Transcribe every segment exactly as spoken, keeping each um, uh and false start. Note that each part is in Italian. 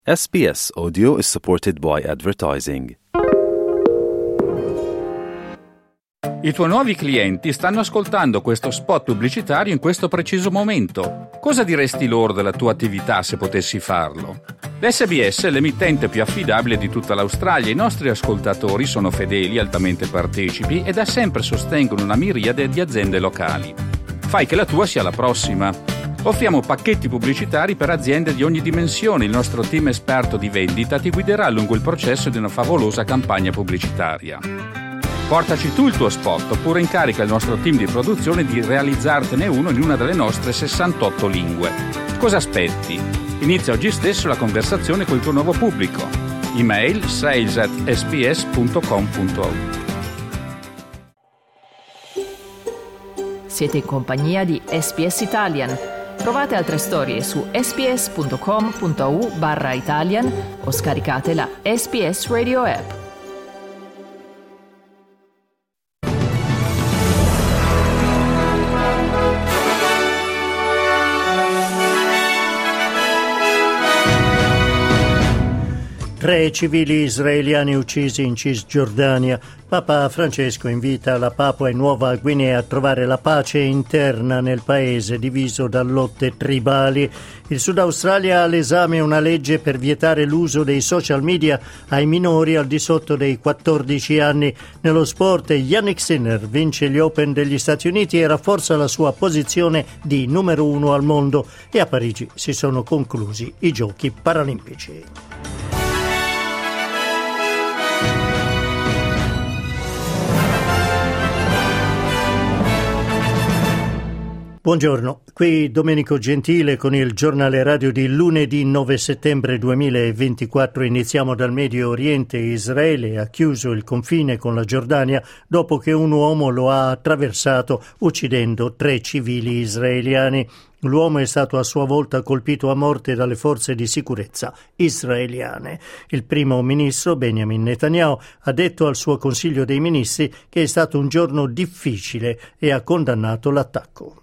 S B S Audio is supported by advertising. I tuoi nuovi clienti stanno ascoltando questo spot pubblicitario in questo preciso momento. Cosa diresti loro della tua attività se potessi farlo? L'S B S è l'emittente più affidabile di tutta l'Australia. I nostri ascoltatori sono fedeli, altamente partecipi e da sempre sostengono una miriade di aziende locali. Fai che la tua sia la prossima. Offriamo pacchetti pubblicitari per aziende di ogni dimensione. Il nostro team esperto di vendita ti guiderà lungo il processo di una favolosa campagna pubblicitaria. Portaci tu il tuo spot oppure incarica il nostro team di produzione di realizzartene uno in una delle nostre sessantotto lingue. Cosa aspetti? Inizia oggi stesso la conversazione con il tuo nuovo pubblico. Email sales at s b s punto com punto a u. Siete in compagnia di S B S Italian. Trovate altre storie su sbs.com.au barra Italian o scaricate la S B S Radio app. Tre civili israeliani uccisi in Cisgiordania. Papa Francesco invita la Papua e Nuova Guinea a trovare la pace interna nel paese diviso da lotte tribali. Il Sud Australia ha all'esame una legge per vietare l'uso dei social media ai minori al di sotto dei quattordici anni. Nello sport, Yannick Sinner vince gli Open degli Stati Uniti e rafforza la sua posizione di numero uno al mondo. E a Parigi si sono conclusi i Giochi Paralimpici. Buongiorno, qui Domenico Gentile con il giornale radio di lunedì nove settembre duemilaventiquattro. Iniziamo dal Medio Oriente. Israele ha chiuso il confine con la Giordania dopo che un uomo lo ha attraversato uccidendo tre civili israeliani. L'uomo è stato a sua volta colpito a morte dalle forze di sicurezza israeliane. Il primo ministro Benjamin Netanyahu ha detto al suo Consiglio dei Ministri che è stato un giorno difficile e ha condannato l'attacco.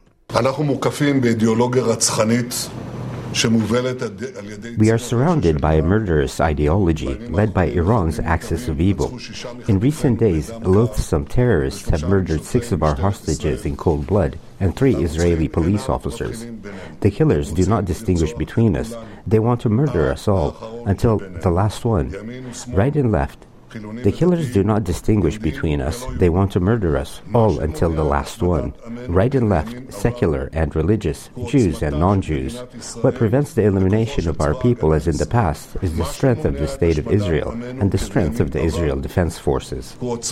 We are surrounded by a murderous ideology led by Iran's axis of evil. In recent days, loathsome terrorists have murdered six of our hostages in cold blood and three Israeli police officers. The killers do not distinguish between us. They want to murder us all until the last one. Right and left. The killers do not distinguish between us. They want to murder us, all until the last one. Right and left, secular and religious, Jews and non-Jews. What prevents the elimination of our people as in the past is the strength of the State of Israel and the strength of the Israel Defense Forces.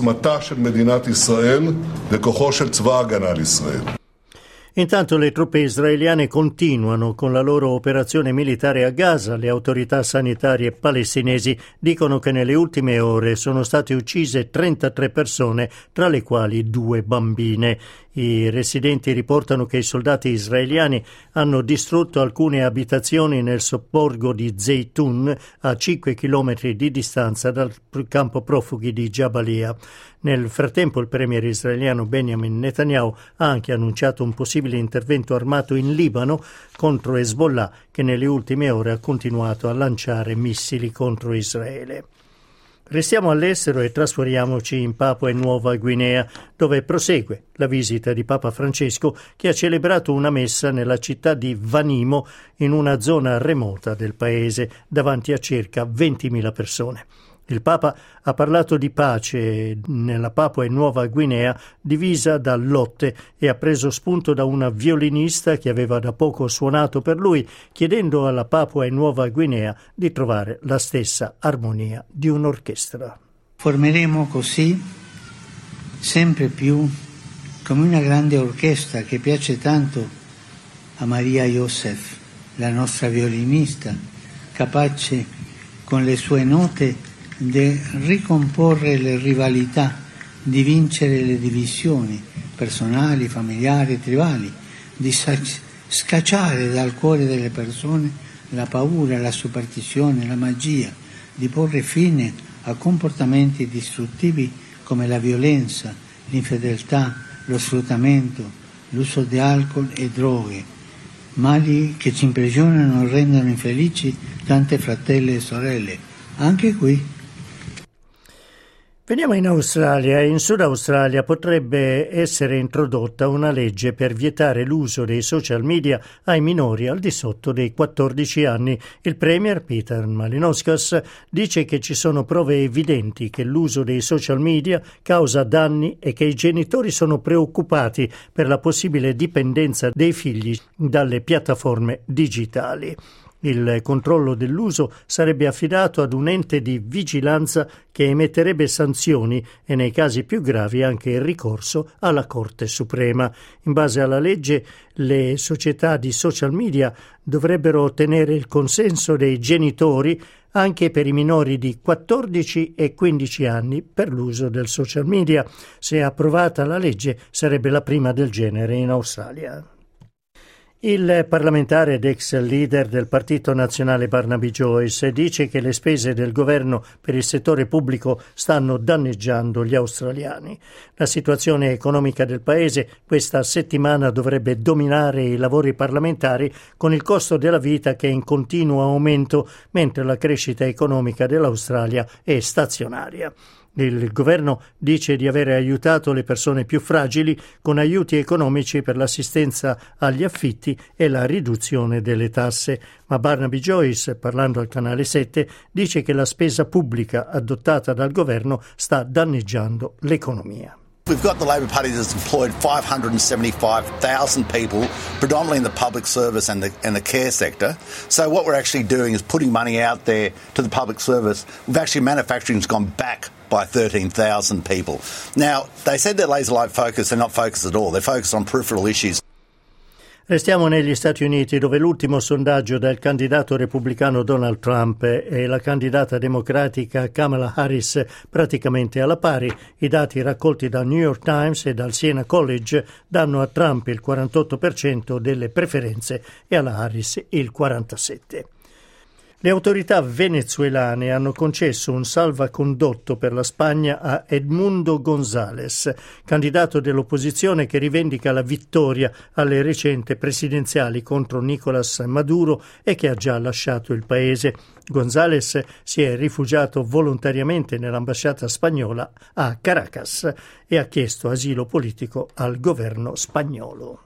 Intanto le truppe israeliane continuano con la loro operazione militare a Gaza. Le autorità sanitarie palestinesi dicono che nelle ultime ore sono state uccise trentatré persone, tra le quali due bambine. I residenti riportano che i soldati israeliani hanno distrutto alcune abitazioni nel sobborgo di Zeytun, a cinque chilometri di distanza dal campo profughi di Jabalia. Nel frattempo il premier israeliano Benjamin Netanyahu ha anche annunciato un possibile intervento armato in Libano contro Hezbollah, che nelle ultime ore ha continuato a lanciare missili contro Israele. Restiamo all'estero e trasferiamoci in Papua e Nuova Guinea, dove prosegue la visita di Papa Francesco, che ha celebrato una messa nella città di Vanimo, in una zona remota del paese, davanti a circa ventimila persone. Il Papa ha parlato di pace nella Papua e Nuova Guinea, divisa da lotte, e ha preso spunto da una violinista che aveva da poco suonato per lui, chiedendo alla Papua e Nuova Guinea di trovare la stessa armonia di un'orchestra. Formeremo così sempre più come una grande orchestra che piace tanto a Maria Joseph, la nostra violinista, capace con le sue note di ricomporre le rivalità, di vincere le divisioni personali, familiari, tribali, di scacciare dal cuore delle persone la paura, la superstizione, la magia, di porre fine a comportamenti distruttivi come la violenza, l'infedeltà, lo sfruttamento, l'uso di alcol e droghe. mali che ci imprigionano e rendono infelici tante fratelle e sorelle, anche qui. Veniamo in Australia. In Sud Australia potrebbe essere introdotta una legge per vietare l'uso dei social media ai minori al di sotto dei quattordici anni. Il premier Peter Malinauskas dice che ci sono prove evidenti che l'uso dei social media causa danni e che i genitori sono preoccupati per la possibile dipendenza dei figli dalle piattaforme digitali. Il controllo dell'uso sarebbe affidato ad un ente di vigilanza che emetterebbe sanzioni e nei casi più gravi anche il ricorso alla Corte Suprema. In base alla legge, le società di social media dovrebbero ottenere il consenso dei genitori anche per i minori di quattordici e quindici anni per l'uso del social media. Se approvata la legge, sarebbe la prima del genere in Australia. Il parlamentare ed ex leader del Partito Nazionale Barnaby Joyce dice che le spese del governo per il settore pubblico stanno danneggiando gli australiani. La situazione economica del paese questa settimana dovrebbe dominare i lavori parlamentari con il costo della vita che è in continuo aumento, mentre la crescita economica dell'Australia è stazionaria. Il governo dice di avere aiutato le persone più fragili con aiuti economici per l'assistenza agli affitti e la riduzione delle tasse, ma Barnaby Joyce, parlando al Canale sette, dice che la spesa pubblica adottata dal governo sta danneggiando l'economia. We've got the Labor Party that's employed five hundred seventy-five thousand people, predominantly in the public service and the, and the care sector. So what we're actually doing is putting money out there to the public service. We've actually, manufacturing's gone back by thirteen thousand people. Now, they said they're laser-like focused, they're not focused at all. They're focused on peripheral issues. Restiamo negli Stati Uniti, dove l'ultimo sondaggio del candidato repubblicano Donald Trump e la candidata democratica Kamala Harris praticamente alla pari. I dati raccolti dal New York Times e dal Siena College danno a Trump il quarantotto per cento delle preferenze e alla Harris il quarantasette per cento. Le autorità venezuelane hanno concesso un salvacondotto per la Spagna a Edmundo González, candidato dell'opposizione che rivendica la vittoria alle recenti presidenziali contro Nicolás Maduro e che ha già lasciato il paese. González si è rifugiato volontariamente nell'ambasciata spagnola a Caracas e ha chiesto asilo politico al governo spagnolo.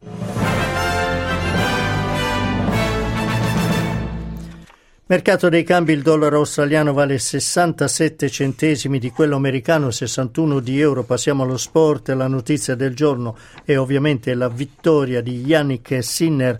Mercato dei cambi: il dollaro australiano vale sessantasette centesimi di quello americano, sessantuno di euro. Passiamo allo sport. La notizia del giorno è ovviamente la vittoria di Jannik Sinner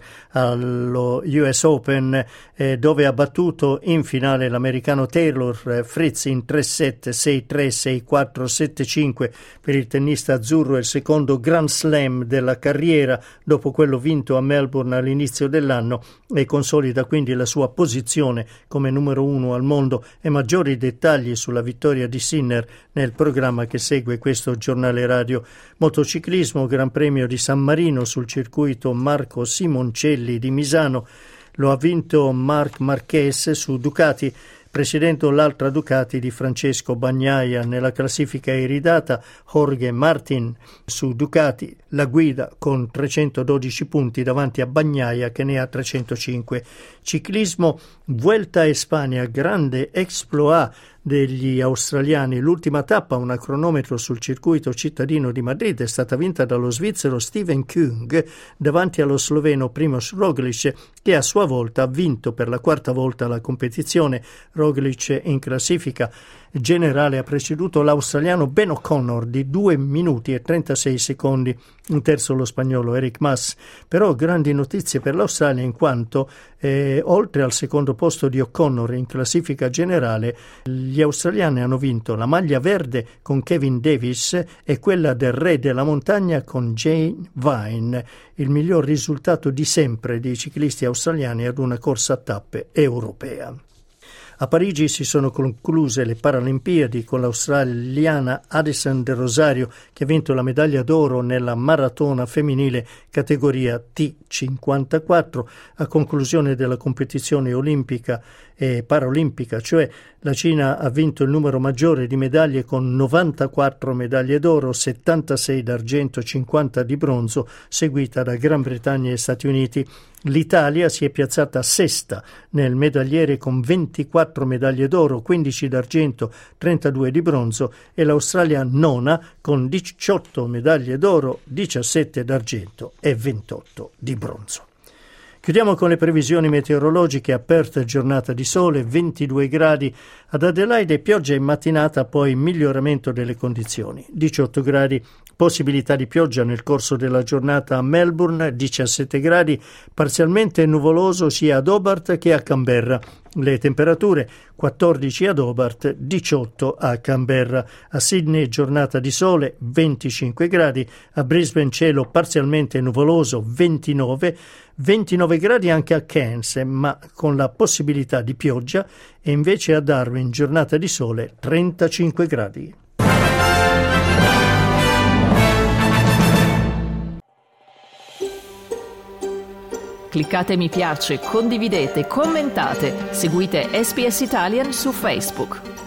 allo U S Open, eh, dove ha battuto in finale l'americano Taylor eh, Fritz in tre set, sei tre, sei quattro, sette cinque. Per il tennista azzurro è il secondo Grand Slam della carriera dopo quello vinto a Melbourne all'inizio dell'anno e consolida quindi la sua posizione come numero uno al mondo. E maggiori dettagli sulla vittoria di Sinner nel programma che segue questo giornale radio. Motociclismo, Gran Premio di San Marino sul circuito Marco Simoncelli di Misano. Lo ha vinto Marc Marquez su Ducati. Precedendo l'altra Ducati di Francesco Bagnaia. Nella classifica iridata Jorge Martin su Ducati, la guida con trecentododici punti davanti a Bagnaia che ne ha trecentocinque. Ciclismo, Vuelta a Spagna, grande exploit degli australiani. L'ultima tappa, una cronometro sul circuito cittadino di Madrid, è stata vinta dallo svizzero Steven Kung davanti allo sloveno Primož Roglič, che a sua volta ha vinto per la quarta volta la competizione. Roglič in classifica generale ha preceduto l'australiano Ben O'Connor di due minuti e trentasei secondi, in terzo lo spagnolo Eric Mas. Però grandi notizie per l'Australia, in quanto eh, oltre al secondo posto di O'Connor in classifica generale, gli australiani hanno vinto la maglia verde con Kevin Davis e quella del re della montagna con Jane Vine, il miglior risultato di sempre dei ciclisti australiani ad una corsa a tappe europea. A Parigi si sono concluse le Paralimpiadi con l'australiana Addison De Rosario, che ha vinto la medaglia d'oro nella maratona femminile categoria T cinquantaquattro. A conclusione della competizione olimpica e paraolimpica, cioè la Cina ha vinto il numero maggiore di medaglie con novantaquattro medaglie d'oro, settantasei d'argento, cinquanta di bronzo, seguita da Gran Bretagna e Stati Uniti. L'Italia si è piazzata sesta nel medagliere con ventiquattro medaglie d'oro, quindici d'argento, trentadue di bronzo, e l'Australia nona con diciotto medaglie d'oro, diciassette d'argento e ventotto di bronzo. Chiudiamo con le previsioni meteorologiche. A Perth giornata di sole, ventidue gradi, ad Adelaide pioggia in mattinata, poi miglioramento delle condizioni, diciotto gradi, possibilità di pioggia nel corso della giornata a Melbourne, diciassette gradi, parzialmente nuvoloso sia ad Hobart che a Canberra. Le temperature quattordici ad Hobart, diciotto a Canberra. A Sydney giornata di sole, venticinque gradi, a Brisbane cielo parzialmente nuvoloso, ventinove, ventinove gradi anche a Cairns, ma con la possibilità di pioggia, e invece a Darwin giornata di sole, trentacinque gradi. Cliccate mi piace, condividete, commentate, seguite S B S Italian su Facebook.